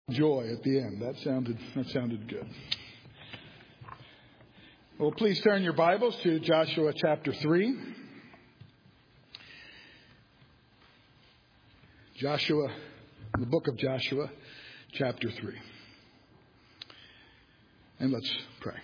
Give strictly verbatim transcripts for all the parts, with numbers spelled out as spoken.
Joy at the end. That sounded that sounded good. Well, please turn your Bibles to Joshua chapter three. Joshua, the book of Joshua, chapter three. And let's pray.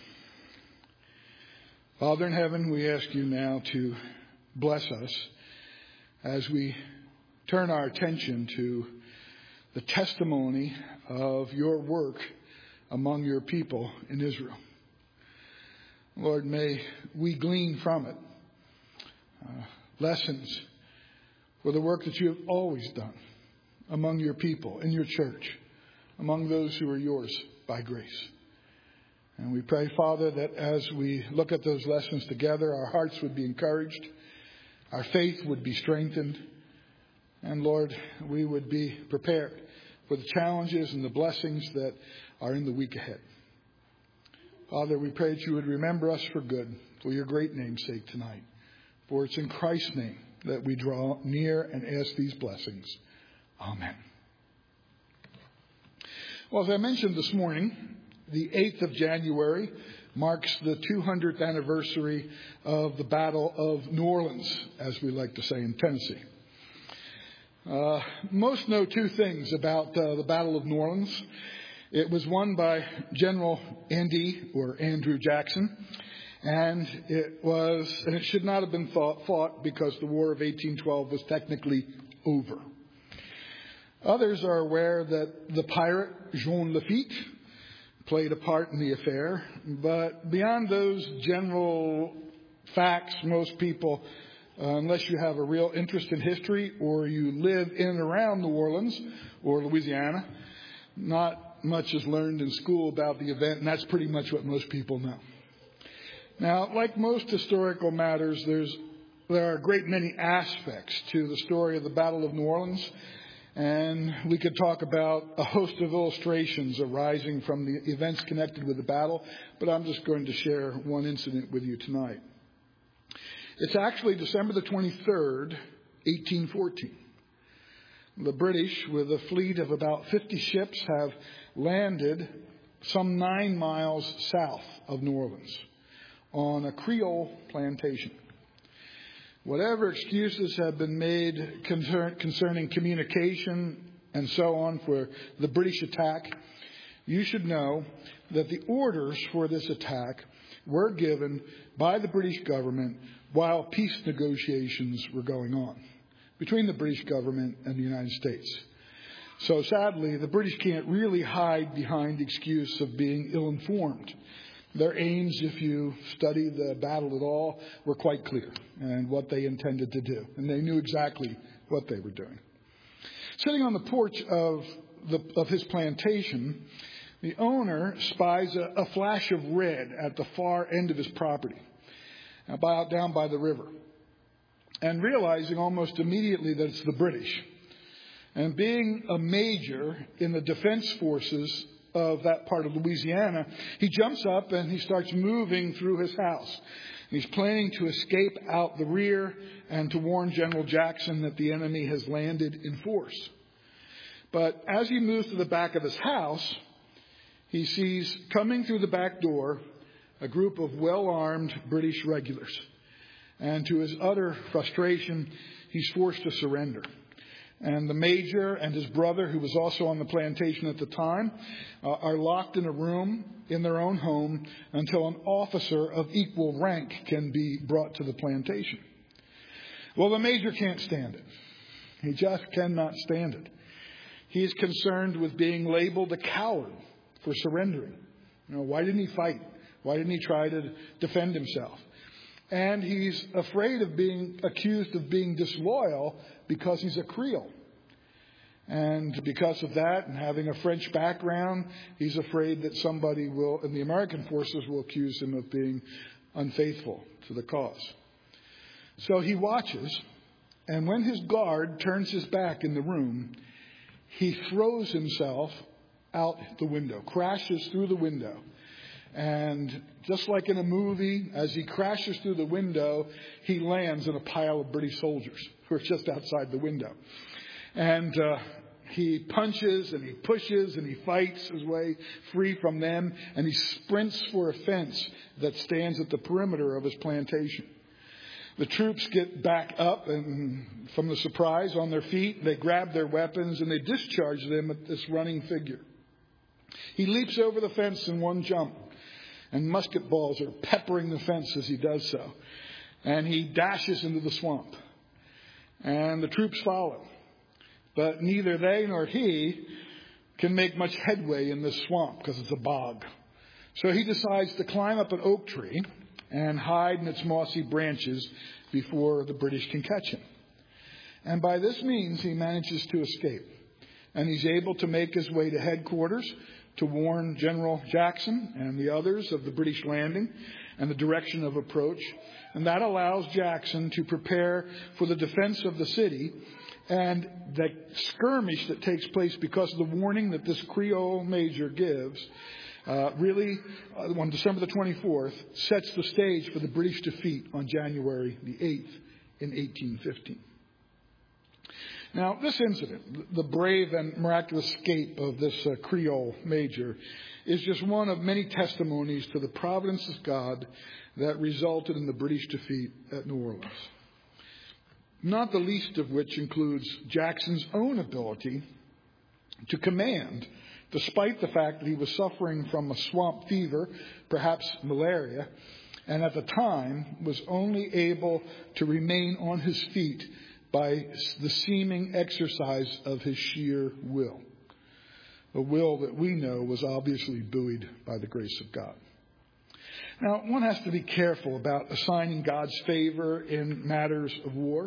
Father in heaven, we ask you now to bless us as we turn our attention to the testimony of your work among your people in Israel. Lord, may we glean from it uh, lessons for the work that you have always done among your people, in your church, among those who are yours by grace. And we pray, Father, that as we look at those lessons together, our hearts would be encouraged, our faith would be strengthened, and Lord, we would be prepared for the challenges and the blessings that are in the week ahead. Father, we pray that you would remember us for good, for your great name's sake tonight. For it's in Christ's name that we draw near and ask these blessings. Amen. Well, as I mentioned this morning, the eighth of January marks the two hundredth anniversary of the Battle of New Orleans, as we like to say in Tennessee. Uh, most know two things about uh, the Battle of New Orleans. It was won by General Andy or Andrew Jackson, and it was, and it should not have been fought, fought because the War of eighteen twelve was technically over. Others are aware that the pirate Jean Lafitte played a part in the affair, but beyond those general facts, most people, Uh, unless you have a real interest in history or you live in and around New Orleans or Louisiana, not much is learned in school about the event, and that's pretty much what most people know. Now, like most historical matters, there's there are a great many aspects to the story of the Battle of New Orleans, and we could talk about a host of illustrations arising from the events connected with the battle, but I'm just going to share one incident with you tonight. It's actually December the twenty-third, eighteen fourteen. The British, with a fleet of about fifty ships, have landed some nine miles south of New Orleans on a Creole plantation. Whatever excuses have been made concern, concerning communication and so on for the British attack, you should know that the orders for this attack were given by the British government while peace negotiations were going on between the British government and the United States. So sadly, the British can't really hide behind the excuse of being ill-informed. Their aims, if you study the battle at all, were quite clear and what they intended to do. And they knew exactly what they were doing. Sitting on the porch of, the, of his plantation, the owner spies a, a flash of red at the far end of his property, about down by the river, and realizing almost immediately that it's the British. And being a major in the defense forces of that part of Louisiana, he jumps up and he starts moving through his house. He's planning to escape out the rear and to warn General Jackson that the enemy has landed in force. But as he moves to the back of his house, he sees coming through the back door a group of well-armed British regulars. And to his utter frustration, he's forced to surrender. And the major and his brother, who was also on the plantation at the time, uh, are locked in a room in their own home until an officer of equal rank can be brought to the plantation. Well, the major can't stand it. He just cannot stand it. He is concerned with being labeled a coward for surrendering. You know, why didn't he fight? Why didn't he try to defend himself? And he's afraid of being accused of being disloyal because he's a Creole. And because of that, and having a French background, he's afraid that somebody will, in the American forces, will accuse him of being unfaithful to the cause. So he watches, and when his guard turns his back in the room, he throws himself out the window, crashes through the window. And just like in a movie, as he crashes through the window, he lands in a pile of British soldiers who are just outside the window. And uh, he punches and he pushes and he fights his way free from them, and he sprints for a fence that stands at the perimeter of his plantation. The troops get back up and from the surprise on their feet. They grab their weapons and they discharge them at this running figure. He leaps over the fence in one jump, and musket balls are peppering the fence as he does so. And he dashes into the swamp. And the troops follow. But neither they nor he can make much headway in this swamp because it's a bog. So he decides to climb up an oak tree and hide in its mossy branches before the British can catch him. And by this means, he manages to escape. And he's able to make his way to headquarters to warn General Jackson and the others of the British landing and the direction of approach. And that allows Jackson to prepare for the defense of the city. And the skirmish that takes place because of the warning that this Creole major gives Uh, really, uh, on December the twenty-fourth, sets the stage for the British defeat on January the eighth in eighteen fifteen. Now, this incident, the brave and miraculous escape of this uh, Creole major, is just one of many testimonies to the providence of God that resulted in the British defeat at New Orleans. Not the least of which includes Jackson's own ability to command, despite the fact that he was suffering from a swamp fever, perhaps malaria, and at the time was only able to remain on his feet by the seeming exercise of his sheer will. A will that we know was obviously buoyed by the grace of God. Now, one has to be careful about assigning God's favor in matters of war,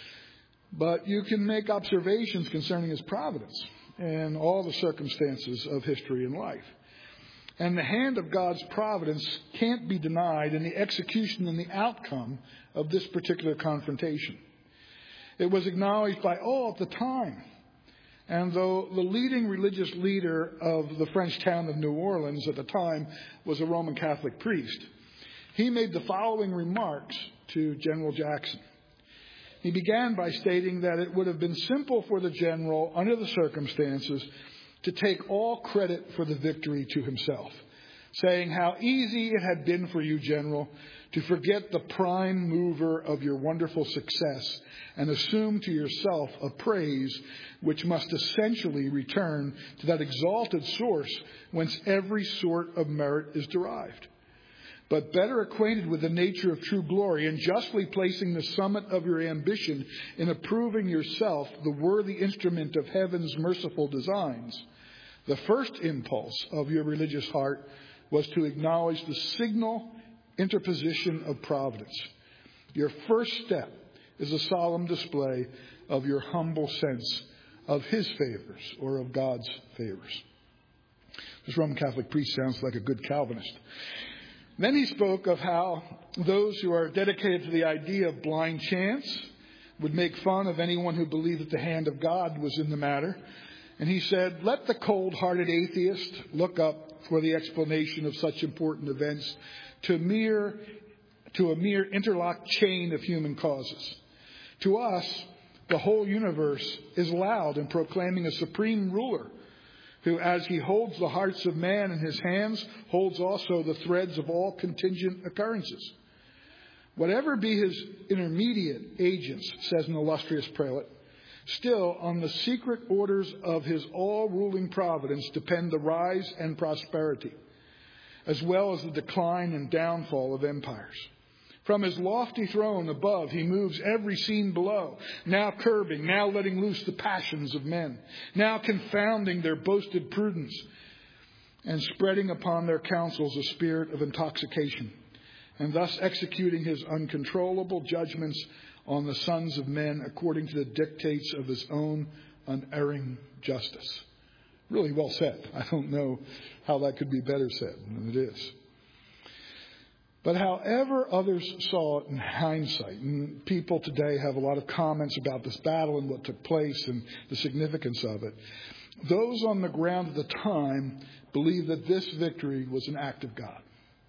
but you can make observations concerning his providence in all the circumstances of history and life. And the hand of God's providence can't be denied in the execution and the outcome of this particular confrontation. It was acknowledged by all at the time. And though the leading religious leader of the French town of New Orleans at the time was a Roman Catholic priest, he made the following remarks to General Jackson. He began by stating that it would have been simple for the general, under the circumstances, to take all credit for the victory to himself, saying how easy it had been for you, General, to forget the prime mover of your wonderful success and assume to yourself a praise which must essentially return to that exalted source whence every sort of merit is derived. But better acquainted with the nature of true glory and justly placing the summit of your ambition in approving yourself the worthy instrument of heaven's merciful designs, the first impulse of your religious heart was to acknowledge the signal interposition of providence. Your first step is a solemn display of your humble sense of his favors or of God's favors. This Roman Catholic priest sounds like a good Calvinist. Then he spoke of how those who are dedicated to the idea of blind chance would make fun of anyone who believed that the hand of God was in the matter. And he said, let the cold-hearted atheist look up for the explanation of such important events to, mere, to a mere interlocked chain of human causes. To us, the whole universe is loud in proclaiming a supreme ruler who, as he holds the hearts of man in his hands, holds also the threads of all contingent occurrences. Whatever be his intermediate agents, says an illustrious prelate, still on the secret orders of his all-ruling providence depend the rise and prosperity, as well as the decline and downfall of empires. From his lofty throne above, he moves every scene below, now curbing, now letting loose the passions of men, now confounding their boasted prudence, and spreading upon their counsels a spirit of intoxication, and thus executing his uncontrollable judgments on the sons of men according to the dictates of his own unerring justice. Really well said. I don't know how that could be better said than it is. But however others saw it in hindsight, and people today have a lot of comments about this battle and what took place and the significance of it, those on the ground at the time believed that this victory was an act of God.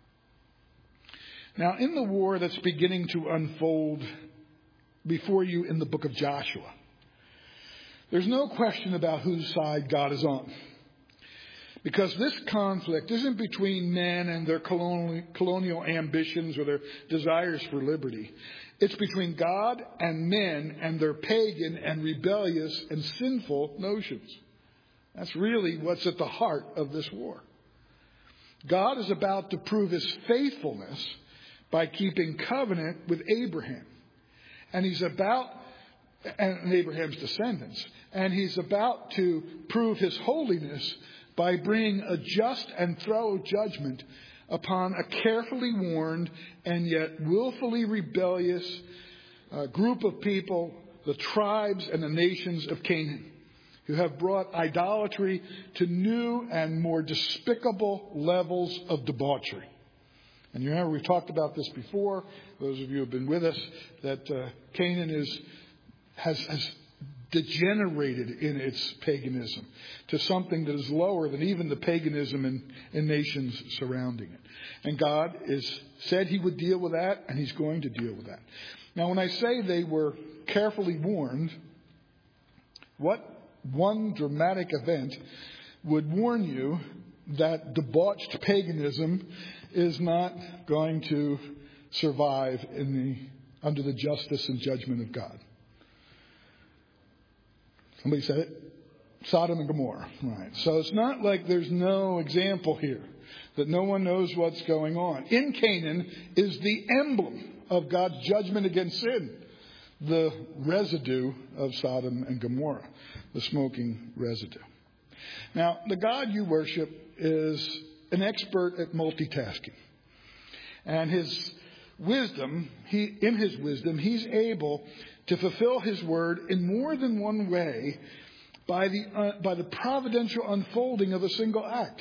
Now, in the war that's beginning to unfold before you in the book of Joshua, There's no question about whose side God is on. Because this conflict isn't between men and their colonial, colonial ambitions or their desires for liberty. It's between God and men and their pagan and rebellious and sinful notions. That's really what's at the heart of this war. God is about to prove his faithfulness by keeping covenant with Abraham. And he's about, and Abraham's descendants, and he's about to prove his holiness by bringing a just and thorough judgment upon a carefully warned and yet willfully rebellious uh, group of people, the tribes and the nations of Canaan, who have brought idolatry to new and more despicable levels of debauchery. And you remember we've talked about this before, those of you who have been with us, that uh, Canaan is has, has degenerated in its paganism to something that is lower than even the paganism in, in nations surrounding it. And God is said he would deal with that, and he's going to deal with that. Now, when I say they were carefully warned, what one dramatic event would warn you that debauched paganism is not going to survive in the under the justice and judgment of God? Somebody said it? Sodom and Gomorrah. Right. So it's not like there's no example here, that no one knows what's going on. In Canaan is the emblem of God's judgment against sin, the residue of Sodom and Gomorrah, the smoking residue. Now, the God you worship is an expert at multitasking. And his wisdom, he, in his wisdom, he's able to fulfill his word in more than one way by the uh, by the providential unfolding of a single act.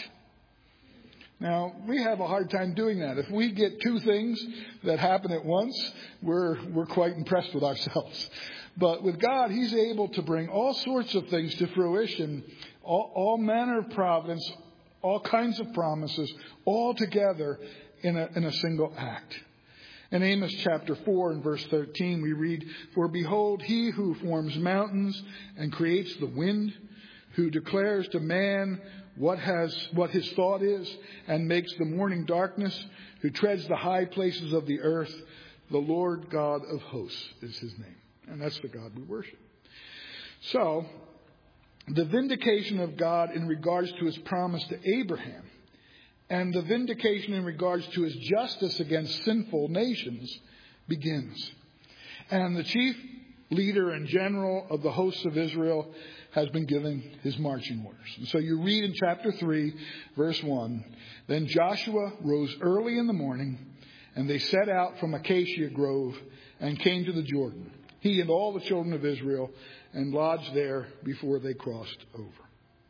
Now, we have a hard time doing that. If we get two things that happen at once, we're we're quite impressed with ourselves. But with God, he's able to bring all sorts of things to fruition, all, all manner of providence, all kinds of promises, all together in a in a single act. In Amos chapter four and verse thirteen, we read, "For behold, he who forms mountains and creates the wind, who declares to man what has what his thought is, and makes the morning darkness, who treads the high places of the earth, the Lord God of hosts is his name." And that's the God we worship. So, the vindication of God in regards to his promise to Abraham, and the vindication in regards to his justice against sinful nations begins. And the chief leader and general of the hosts of Israel has been given his marching orders. And so you read in chapter three, verse one, "Then Joshua rose early in the morning, and they set out from Acacia Grove and came to the Jordan, he and all the children of Israel, and lodged there before they crossed over."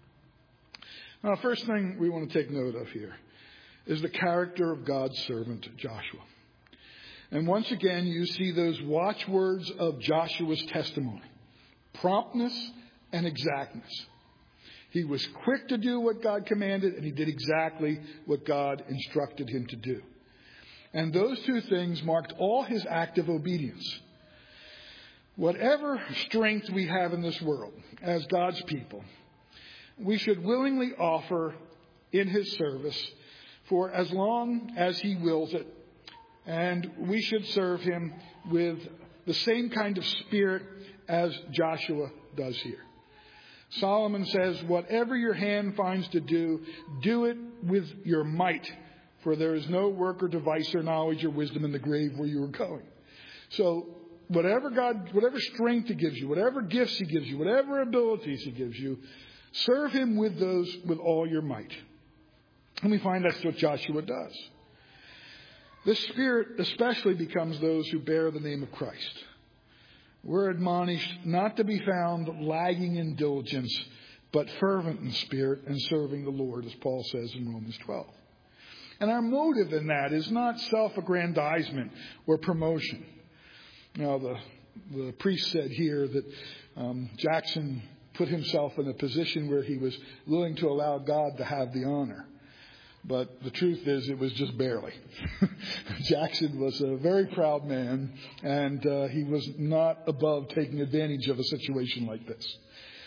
Now, the first thing we want to take note of here is the character of God's servant Joshua. And once again, you see those watchwords of Joshua's testimony: promptness and exactness. He was quick to do what God commanded, and he did exactly what God instructed him to do. And those two things marked all his active obedience. Whatever strength we have in this world as God's people, we should willingly offer in his service for as long as he wills it. And we should serve him with the same kind of spirit as Joshua does here. Solomon says, "Whatever your hand finds to do, do it with your might, for there is no work or device or knowledge or wisdom in the grave where you are going." So whatever God, whatever strength he gives you, whatever gifts he gives you, whatever abilities he gives you, serve him with those with all your might. And we find that's what Joshua does. This spirit especially becomes those who bear the name of Christ. We're admonished not to be found lagging in diligence, but fervent in spirit and serving the Lord, as Paul says in Romans twelve. And our motive in that is not self-aggrandizement or promotion. Now, the, the priest said here that um, Jackson put himself in a position where he was willing to allow God to have the honor. But the truth is, it was just barely. Jackson was a very proud man, and uh, he was not above taking advantage of a situation like this.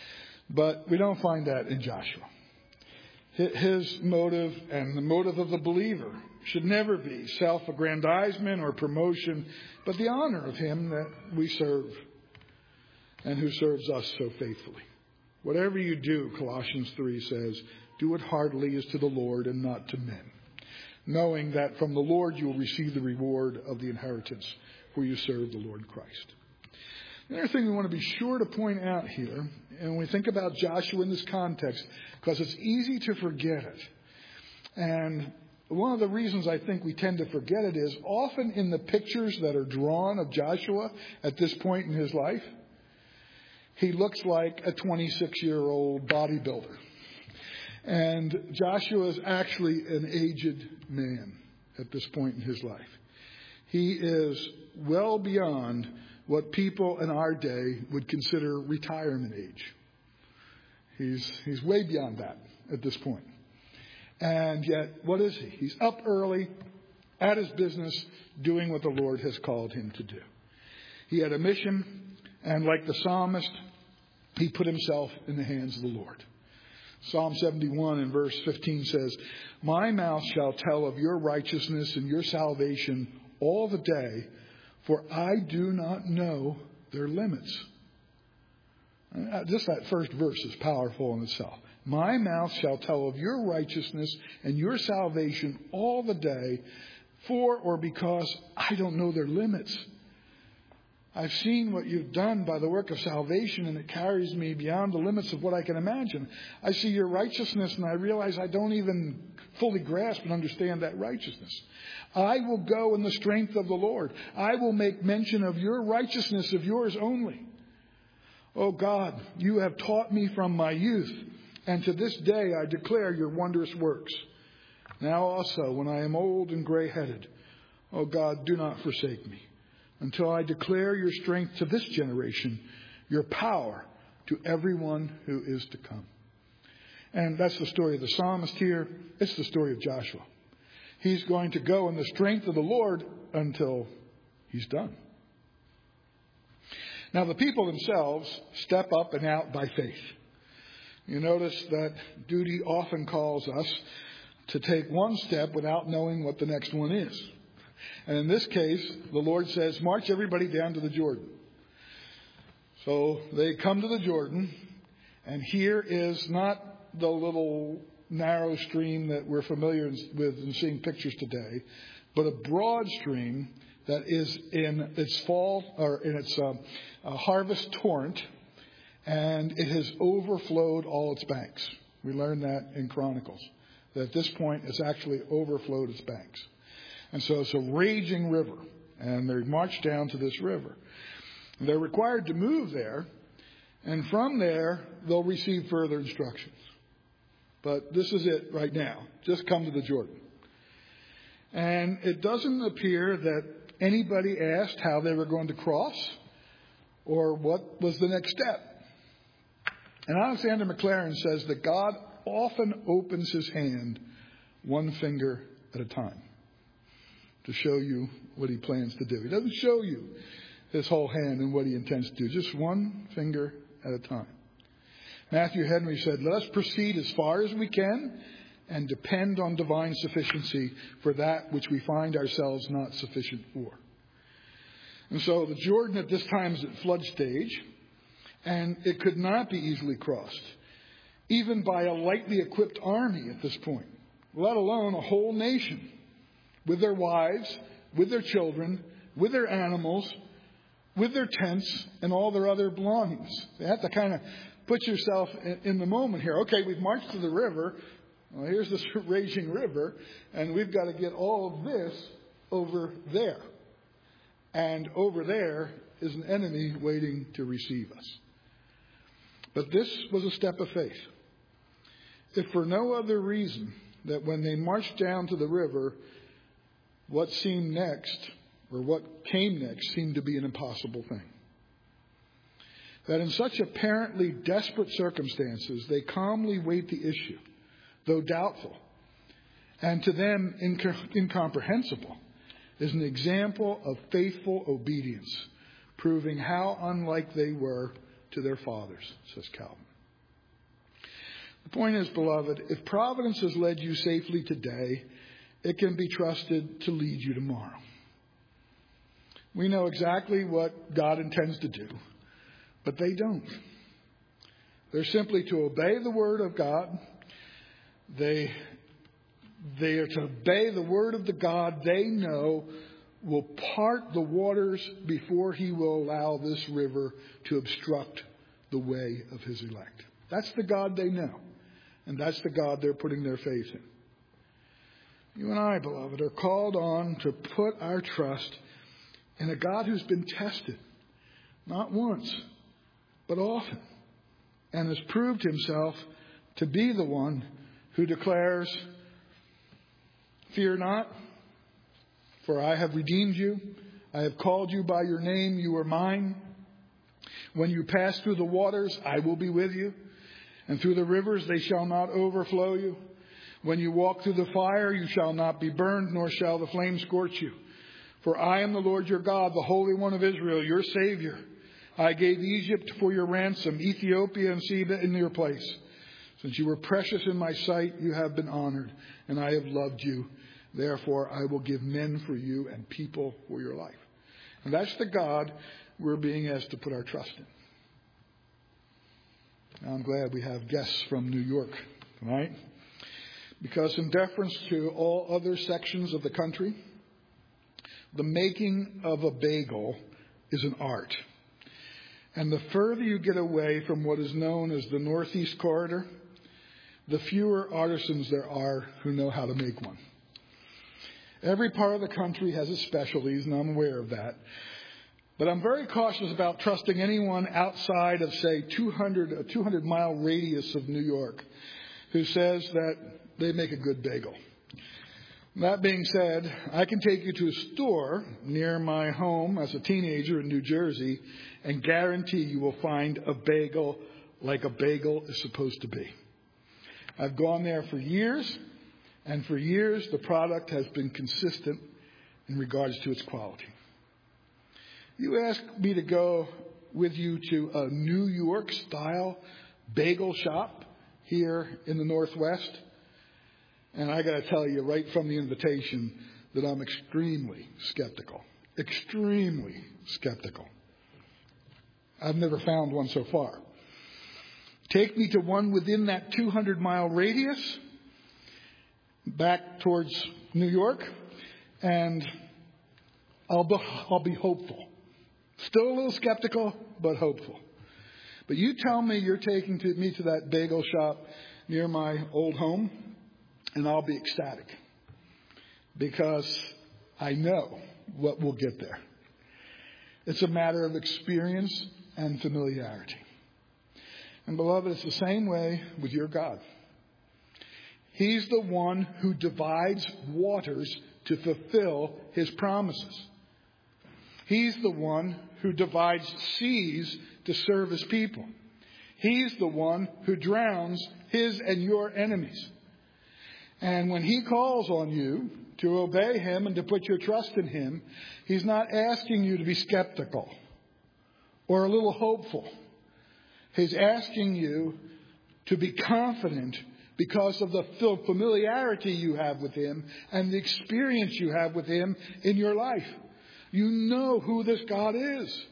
But we don't find that in Joshua. His motive and the motive of the believer should never be self-aggrandizement or promotion, but the honor of Him that we serve and who serves us so faithfully. Whatever you do, Colossians three says, do it heartily as to the Lord and not to men, knowing that from the Lord you will receive the reward of the inheritance, for you serve the Lord Christ. The other thing we want to be sure to point out here, and when we think about Joshua in this context, because it's easy to forget it. And one of the reasons I think we tend to forget it is often in the pictures that are drawn of Joshua at this point in his life, he looks like a twenty-six-year-old bodybuilder. And Joshua is actually an aged man at this point in his life. He is well beyond what people in our day would consider retirement age. He's, he's way beyond that at this point. And yet, what is he? He's up early, at his business, doing what the Lord has called him to do. He had a mission, and like the psalmist, he put himself in the hands of the Lord. Psalm seventy-one and verse fifteen says, my mouth shall tell of your righteousness and your salvation all the day, for I do not know their limits. Just that first verse is powerful in itself. My mouth shall tell of your righteousness and your salvation all the day, for or because I don't know their limits. I've seen what you've done by the work of salvation, and it carries me beyond the limits of what I can imagine. I see your righteousness, and I realize I don't even fully grasp and understand that righteousness. I will go in the strength of the Lord. I will make mention of your righteousness, of yours only. O God, you have taught me from my youth, and to this day I declare your wondrous works. Now also, when I am old and gray-headed, O God, do not forsake me, until I declare your strength to this generation, your power to everyone who is to come. And that's the story of the psalmist here. It's the story of Joshua. He's going to go in the strength of the Lord until he's done. Now, the people themselves step up and out by faith. You notice that duty often calls us to take one step without knowing what the next one is. And in this case, the Lord says, march everybody down to the Jordan. So they come to the Jordan, and here is not the little narrow stream that we're familiar with and seeing pictures today, but a broad stream that is in its fall or in its uh, uh, harvest torrent, and it has overflowed all its banks. We learned that in Chronicles, that at this point it's actually overflowed its banks. And so it's a raging river, and they march down to this river. They're required to move there, and from there they'll receive further instructions. But this is it right now. Just come to the Jordan. And it doesn't appear that anybody asked how they were going to cross or what was the next step. And Alexander Maclaren says that God often opens his hand one finger at a time to show you what he plans to do. He doesn't show you his whole hand and what he intends to do, just one finger at a time. Matthew Henry said, let us proceed as far as we can and depend on divine sufficiency for that which we find ourselves not sufficient for. And so the Jordan at this time is at flood stage, and it could not be easily crossed, even by a lightly equipped army at this point, let alone a whole nation with their wives, with their children, with their animals, with their tents, and all their other belongings. They have to kind of put yourself in the moment here. Okay, we've marched to the river. Well, here's this raging river, and we've got to get all of this over there. And over there is an enemy waiting to receive us. But this was a step of faith. If for no other reason that when they marched down to the river, what seemed next, or what came next, seemed to be an impossible thing. That in such apparently desperate circumstances, they calmly wait the issue, though doubtful, and to them inc- incomprehensible, is an example of faithful obedience, proving how unlike they were to their fathers, says Calvin. The point is, beloved, if providence has led you safely today, it can be trusted to lead you tomorrow. We know exactly what God intends to do, but they don't. They're simply to obey the word of God. They, they are to obey the word of the God they know will part the waters before he will allow this river to obstruct the way of his elect. That's the God they know. And that's the God they're putting their faith in. You and I, beloved, are called on to put our trust in a God who's been tested, not once, but often, and has proved himself to be the one who declares, "Fear not, for I have redeemed you. I have called you by your name. You are mine. When you pass through the waters, I will be with you. And through the rivers, they shall not overflow you. When you walk through the fire, you shall not be burned, nor shall the flame scorch you. For I am the Lord your God, the Holy One of Israel, your Savior. I gave Egypt for your ransom, Ethiopia and Seba in your place. Since you were precious in my sight, you have been honored, and I have loved you. Therefore, I will give men for you and people for your life." And that's the God we're being asked to put our trust in. Now, I'm glad we have guests from New York tonight, because in deference to all other sections of the country, the making of a bagel is an art. And the further you get away from what is known as the Northeast Corridor, the fewer artisans there are who know how to make one. Every part of the country has its specialties, and I'm aware of that. But I'm very cautious about trusting anyone outside of, say, two hundred, a two hundred mile radius of New York who says that they make a good bagel. That being said, I can take you to a store near my home as a teenager in New Jersey and guarantee you will find a bagel like a bagel is supposed to be. I've gone there for years, and for years the product has been consistent in regards to its quality. You ask me to go with you to a New York-style bagel shop here in the Northwest, and I got to tell you right from the invitation that I'm extremely skeptical. Extremely skeptical. I've never found one so far. Take me to one within that two hundred mile radius, back towards New York, and I'll be, I'll be hopeful. Still a little skeptical, but hopeful. But you tell me you're taking to me to that bagel shop near my old home, and I'll be ecstatic, because I know what we'll get there. It's a matter of experience and familiarity. And beloved, it's the same way with your God. He's the one who divides waters to fulfill his promises. He's the one who divides seas to serve his people. He's the one who drowns his and your enemies. And when he calls on you to obey him and to put your trust in him, he's not asking you to be skeptical or a little hopeful. He's asking you to be confident because of the familiarity you have with him and the experience you have with him in your life. You know who this God is.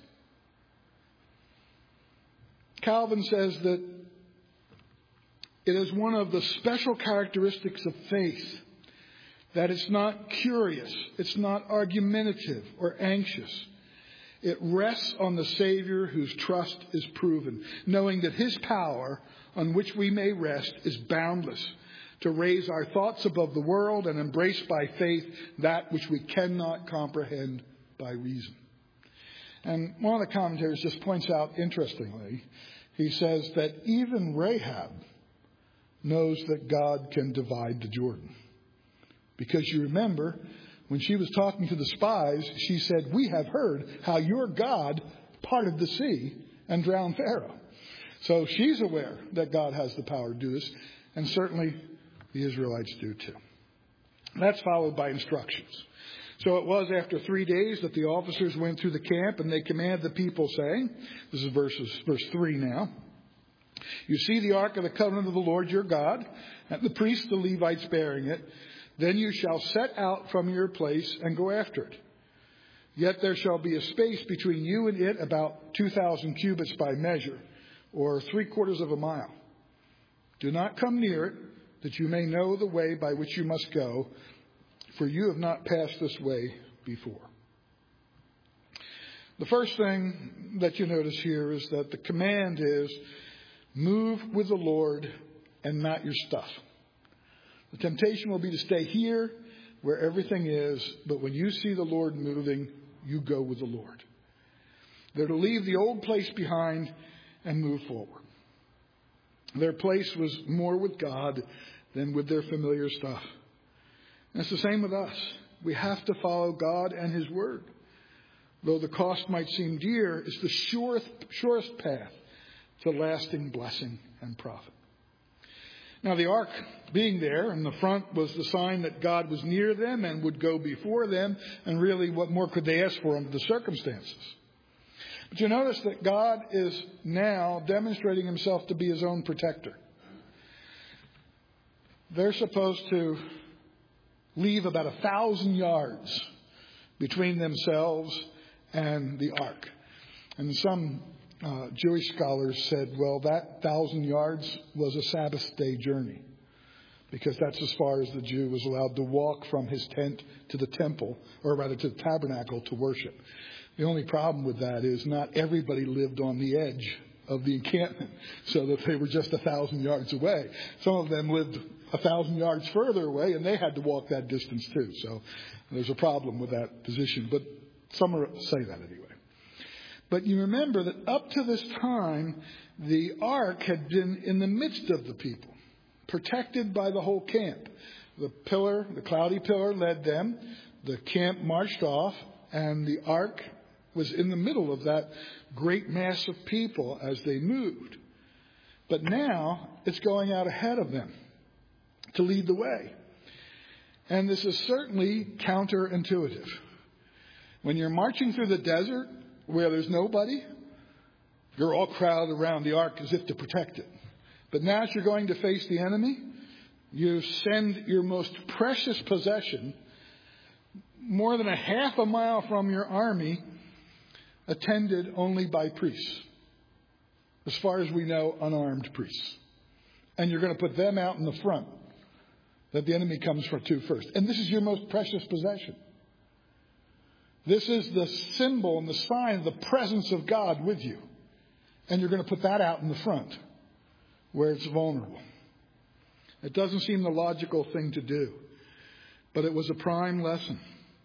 Calvin says that it is one of the special characteristics of faith that it's not curious, it's not argumentative or anxious. It rests on the Savior whose trust is proven, knowing that his power on which we may rest is boundless, to raise our thoughts above the world and embrace by faith that which we cannot comprehend by reason. And one of the commentators just points out, interestingly, he says that even Rahab knows that God can divide the Jordan. Because you remember, when she was talking to the spies, she said, "We have heard how your God parted the sea and drowned Pharaoh." So she's aware that God has the power to do this, and certainly the Israelites do too. That's followed by instructions. So it was after three days that the officers went through the camp, and they commanded the people, saying, this is verses, verse three now, You see the ark of the covenant of the Lord your God, and the priests, the Levites, bearing it. Then you shall set out from your place and go after it. Yet there shall be a space between you and it about two thousand cubits by measure, or three quarters of a mile. Do not come near it, that you may know the way by which you must go, for you have not passed this way before. The first thing that you notice here is that the command is, move with the Lord and not your stuff. The temptation will be to stay here where everything is, but when you see the Lord moving, you go with the Lord. They're to leave the old place behind and move forward. Their place was more with God than with their familiar stuff. And it's the same with us. We have to follow God and His Word. Though the cost might seem dear, it's the surest, surest path to lasting blessing and profit. Now, the ark being there in the front was the sign that God was near them and would go before them. And really, what more could they ask for under the circumstances? But you notice that God is now demonstrating Himself to be His own protector. They're supposed to leave about a thousand yards between themselves and the ark. And some uh, Jewish scholars said, well, that thousand yards was a Sabbath day journey, because that's as far as the Jew was allowed to walk from his tent to the temple, or rather to the tabernacle, to worship. The only problem with that is not everybody lived on the edge of the encampment, so that they were just a thousand yards away. Some of them lived a thousand yards further away, and they had to walk that distance too. So there's a problem with that position, but some say that anyway. But you remember that up to this time, the ark had been in the midst of the people, protected by the whole camp. The pillar, the cloudy pillar, led them. The camp marched off, and the ark was in the middle of that great mass of people as they moved. But now it's going out ahead of them to lead the way. And this is certainly counterintuitive. When you're marching through the desert where there's nobody, you're all crowded around the ark as if to protect it. But now as you're going to face the enemy, you send your most precious possession more than a half a mile from your army, attended only by priests. As far as we know, unarmed priests. And you're going to put them out in the front that the enemy comes for to first. And this is your most precious possession. This is the symbol and the sign of the presence of God with you. And you're going to put that out in the front where it's vulnerable. It doesn't seem the logical thing to do, but it was a prime lesson.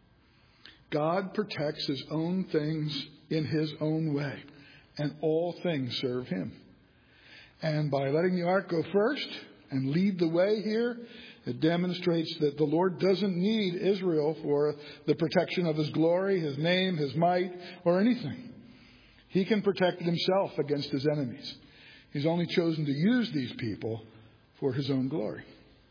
God protects His own things in His own way, and all things serve Him. And by letting the ark go first and lead the way here, it demonstrates that the Lord doesn't need Israel for the protection of His glory, His name, His might, or anything. He can protect Himself against His enemies. He's only chosen to use these people for His own glory.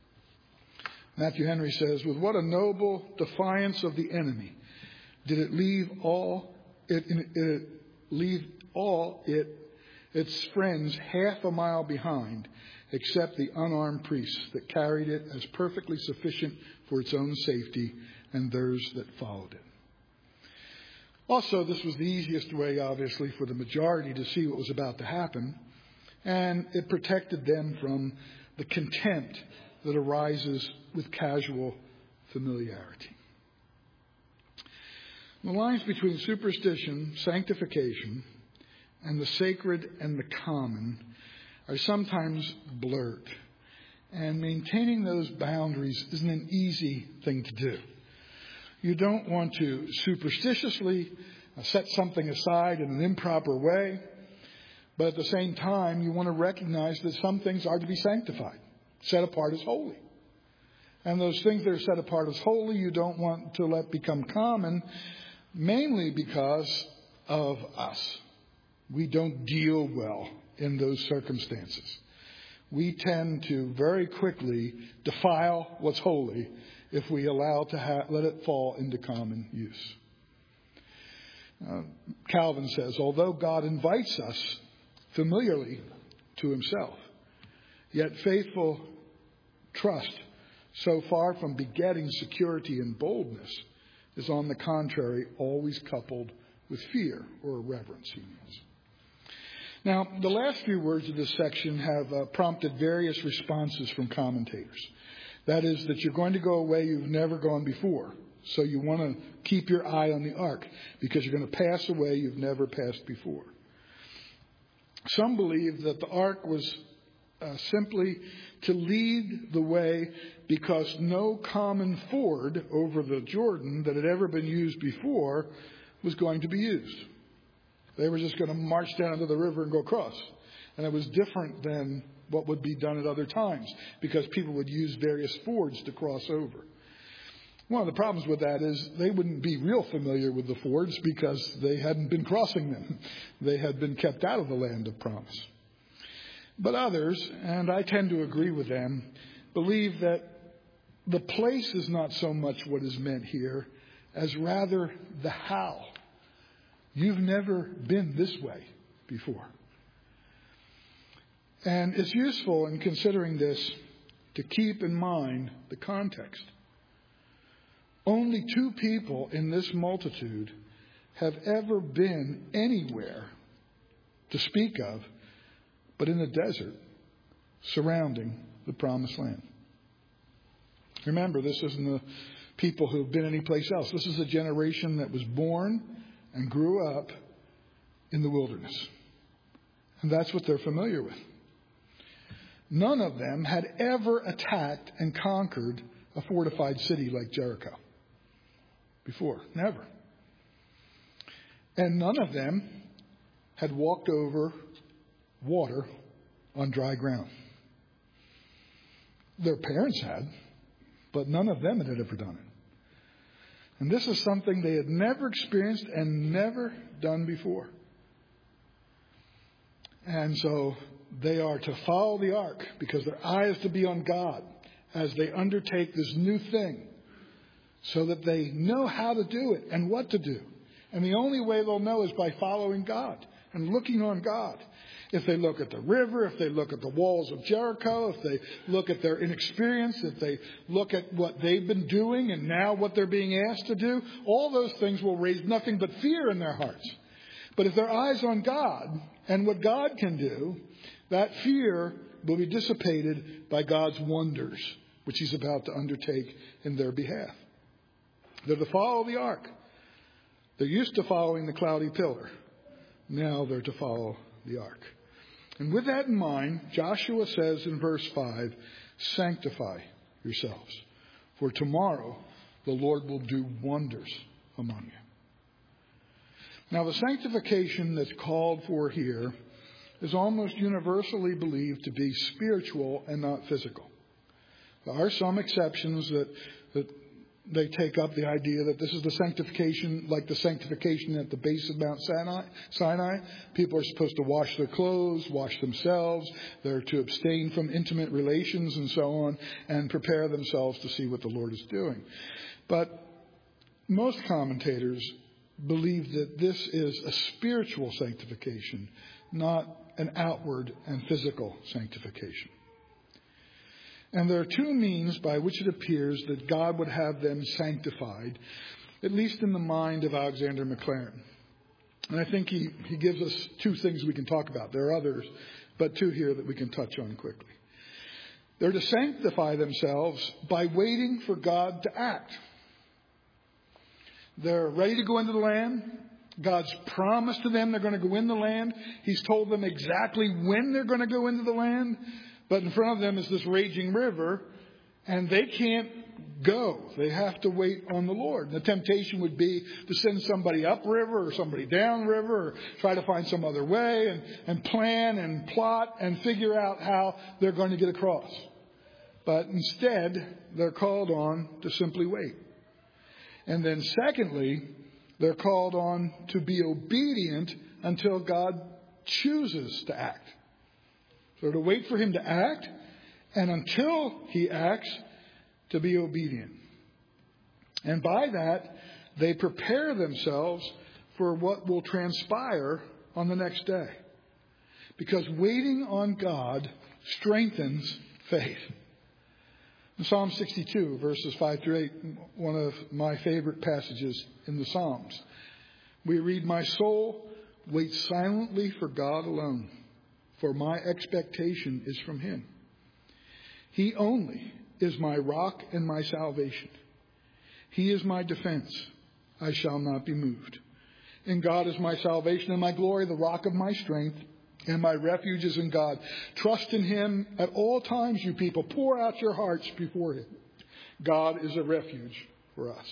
Matthew Henry says, with what a noble defiance of the enemy did it leave all it, it leave all it its friends half a mile behind, except the unarmed priests that carried it as perfectly sufficient for its own safety and those that followed it. Also, this was the easiest way, obviously, for the majority to see what was about to happen, and it protected them from the contempt that arises with casual familiarity. The lines between superstition, sanctification, and the sacred and the common are sometimes blurred. And maintaining those boundaries isn't an easy thing to do. You don't want to superstitiously set something aside in an improper way, but at the same time, you want to recognize that some things are to be sanctified, set apart as holy. And those things that are set apart as holy, you don't want to let become common, mainly because of us. We don't deal well in those circumstances. We tend to very quickly defile what's holy if we allow to ha- let it fall into common use. Uh, Calvin says, although God invites us familiarly to himself. Yet faithful trust, so far from begetting security and boldness, is on the contrary always coupled with fear or reverence, he means. Now, the last few words of this section have uh, prompted various responses from commentators. That is, that you're going to go away you've never gone before. So you want to keep your eye on the ark because you're going to pass away you've never passed before. Some believe that the ark was uh, simply to lead the way because no common ford over the Jordan that had ever been used before was going to be used. They were just going to march down into the river and go across. And it was different than what would be done at other times because people would use various fords to cross over. One of the problems with that is they wouldn't be real familiar with the fords because they hadn't been crossing them. They had been kept out of the land of promise. But others, and I tend to agree with them, believe that the place is not so much what is meant here as rather the how. You've never been this way before. And it's useful in considering this to keep in mind the context. Only two people in this multitude have ever been anywhere to speak of but in the desert surrounding the promised land. Remember, this isn't the people who have been anyplace else. This is a generation that was born and grew up in the wilderness. And that's what they're familiar with. None of them had ever attacked and conquered a fortified city like Jericho before. Never. And none of them had walked over water on dry ground. Their parents had, but none of them had ever done it. And this is something they had never experienced and never done before. And so they are to follow the ark because their eye is to be on God as they undertake this new thing so that they know how to do it and what to do. And the only way they'll know is by following God and looking on God. If they look at the river, if they look at the walls of Jericho, if they look at their inexperience, if they look at what they've been doing and now what they're being asked to do, all those things will raise nothing but fear in their hearts. But if their eyes on God and what God can do, that fear will be dissipated by God's wonders, which he's about to undertake in their behalf. They're to follow the ark. They're used to following the cloudy pillar. Now they're to follow the ark. And with that in mind, Joshua says in verse five, sanctify yourselves, for tomorrow the Lord will do wonders among you. Now, the sanctification that's called for here is almost universally believed to be spiritual and not physical. There are some exceptions that, that they take up the idea that this is the sanctification, like the sanctification at the base of Mount Sinai. Sinai. People are supposed to wash their clothes, wash themselves. They're to abstain from intimate relations and so on, and prepare themselves to see what the Lord is doing. But most commentators believe that this is a spiritual sanctification, not an outward and physical sanctification. And there are two means by which it appears that God would have them sanctified, at least in the mind of Alexander Maclaren. And I think he, he gives us two things we can talk about. There are others, but two here that we can touch on quickly. They're to sanctify themselves by waiting for God to act. They're ready to go into the land. God's promised to them they're going to go in the land. He's told them exactly when they're going to go into the land. But in front of them is this raging river, and they can't go. They have to wait on the Lord. The temptation would be to send somebody upriver or somebody downriver or try to find some other way and, and plan and plot and figure out how they're going to get across. But instead, they're called on to simply wait. And then secondly, they're called on to be obedient until God chooses to act. So to wait for him to act, and until he acts, to be obedient. And by that, they prepare themselves for what will transpire on the next day. because waiting on God strengthens faith. In Psalm sixty-two, verses five through eight, one of my favorite passages in the Psalms, we read, "My soul waits silently for God alone, for my expectation is from him. He only is my rock and my salvation. He is my defense. I shall not be moved. And God is my salvation and my glory, the rock of my strength, and my refuge is in God. Trust in him at all times, you people. Pour out your hearts before him. God is a refuge for us."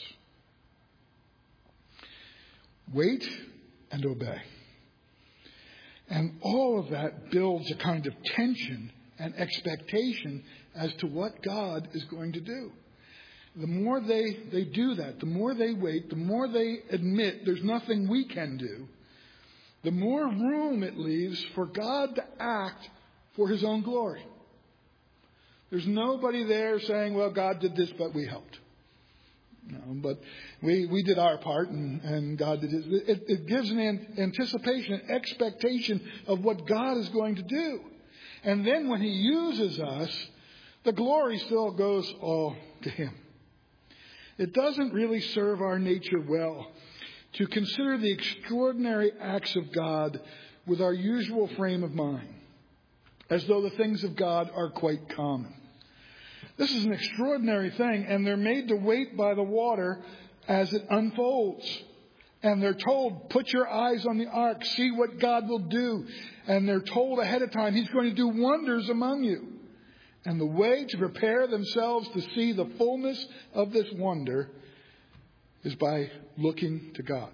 Wait and obey. And all of that builds a kind of tension and expectation as to what God is going to do. The more they, they do that, the more they wait, the more they admit there's nothing we can do, the more room it leaves for God to act for his own glory. There's nobody there saying, well, God did this, but we helped. No, but we, we did our part and, and God did his. It, it gives an anticipation, an expectation of what God is going to do. And then when he uses us, the glory still goes all to him. It doesn't really serve our nature well to consider the extraordinary acts of God with our usual frame of mind, as though the things of God are quite common. This is an extraordinary thing, and they're made to wait by the water as it unfolds. And they're told, put your eyes on the ark, see what God will do. And they're told ahead of time, he's going to do wonders among you. And the way to prepare themselves to see the fullness of this wonder is by looking to God.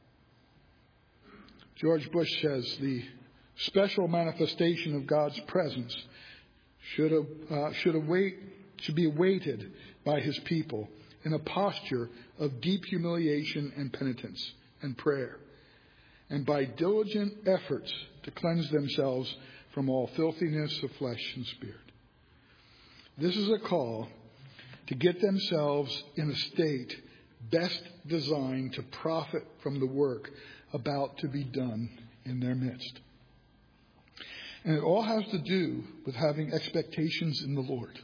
George Bush says the special manifestation of God's presence should uh, should await should be awaited by his people in a posture of deep humiliation and penitence and prayer, and by diligent efforts to cleanse themselves from all filthiness of flesh and spirit. This is a call to get themselves in a state best designed to profit from the work about to be done in their midst. And it all has to do with having expectations in the Lord.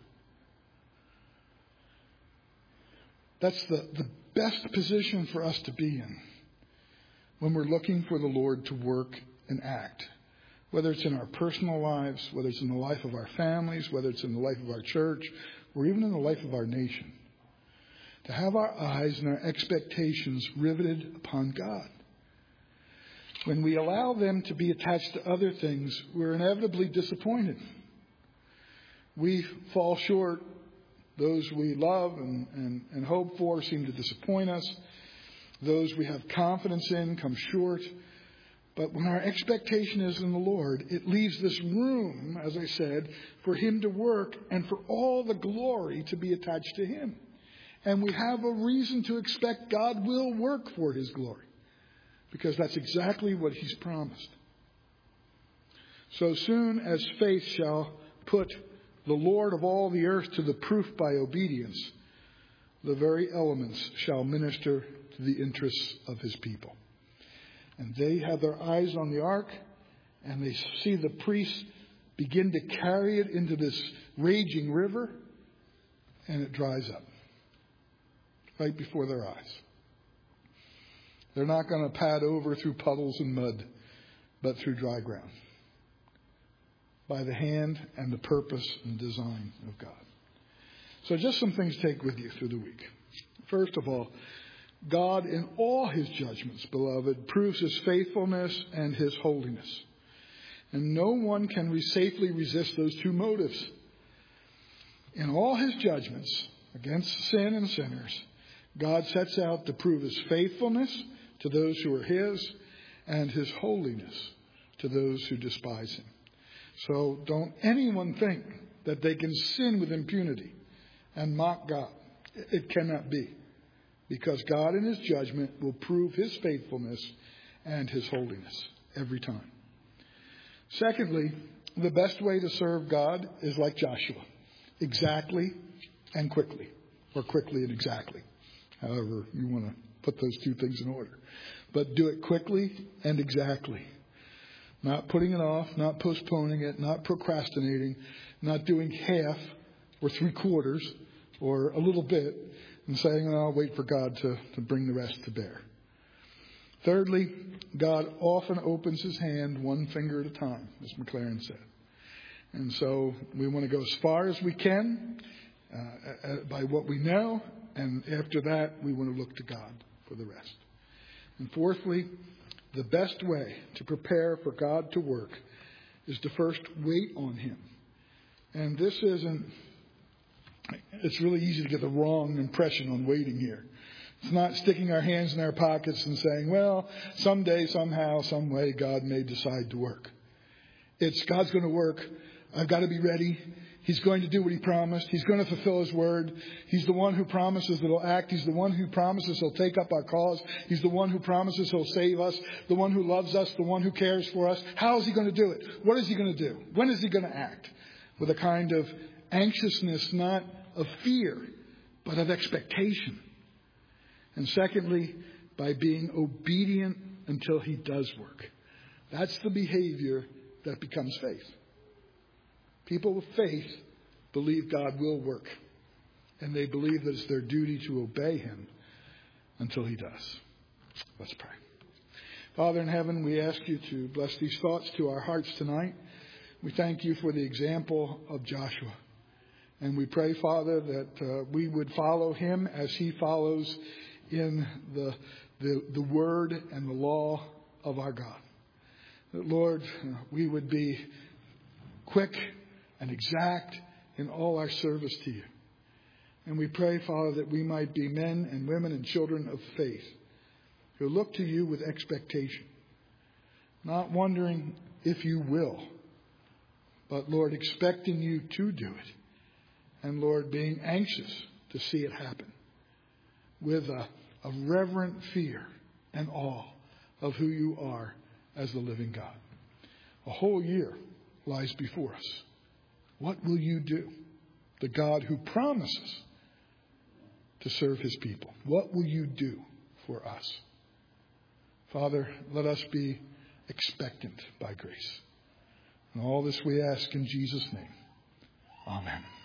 That's the, the best position for us to be in when we're looking for the Lord to work and act. Whether it's in our personal lives, whether it's in the life of our families, whether it's in the life of our church, or even in the life of our nation. To have our eyes and our expectations riveted upon God. When we allow them to be attached to other things, we're inevitably disappointed. We fall short. Those we love and, and, and hope for seem to disappoint us. Those we have confidence in come short. But when our expectation is in the Lord, it leaves this room, as I said, for him to work and for all the glory to be attached to him. And we have a reason to expect God will work for his glory, because that's exactly what he's promised. So soon as faith shall put the Lord of all the earth to the proof by obedience, the very elements shall minister to the interests of his people. And they have their eyes on the ark, and they see the priests begin to carry it into this raging river, and it dries up right before their eyes. They're not going to pad over through puddles and mud, but through dry ground, by the hand and the purpose and design of God. So just some things to take with you through the week. First of all, God in all his judgments, beloved, proves his faithfulness and his holiness. And no one can safely resist those two motives. In all his judgments against sin and sinners, God sets out to prove his faithfulness to those who are his and his holiness to those who despise him. So don't anyone think that they can sin with impunity and mock God. It cannot be. Because God in his judgment will prove his faithfulness and his holiness every time. Secondly, the best way to serve God is like Joshua. Exactly and quickly. Or quickly and exactly. However you want to put those two things in order. But do it quickly and exactly. Not putting it off, not postponing it, not procrastinating, not doing half or three quarters or a little bit and saying, oh, I'll wait for God to, to bring the rest to bear. Thirdly, God often opens his hand one finger at a time, as McLaren said. And so we want to go as far as we can uh, by what we know. And after that, we want to look to God for the rest. And fourthly, the best way to prepare for God to work is to first wait on him. And this isn't, it's really easy to get the wrong impression on waiting here. It's not sticking our hands in our pockets and saying, well, someday, somehow, some way, God may decide to work. It's God's going to work. I've got to be ready. He's going to do what he promised. He's going to fulfill his word. He's the one who promises that he'll act. He's the one who promises he'll take up our cause. He's the one who promises he'll save us. The one who loves us. The one who cares for us. How is he going to do it? What is he going to do? When is he going to act? With a kind of anxiousness, not of fear, but of expectation. And secondly, by being obedient until he does work. That's the behavior that becomes faith. People with faith believe God will work. And they believe that it's their duty to obey him until he does. Let's pray. Father in heaven, we ask you to bless these thoughts to our hearts tonight. We thank you for the example of Joshua. And we pray, Father, that uh, we would follow him as he follows in the, the, the word and the law of our God. That, Lord, we would be quick and exact in all our service to you. And we pray, Father, that we might be men and women and children of faith who look to you with expectation, not wondering if you will, but, Lord, expecting you to do it. And, Lord, being anxious to see it happen with a, a reverent fear and awe of who you are as the living God. A whole year lies before us. What will you do? The God who promises to serve his people. What will you do for us? Father, let us be expectant by grace. And all this we ask in Jesus' name. Amen.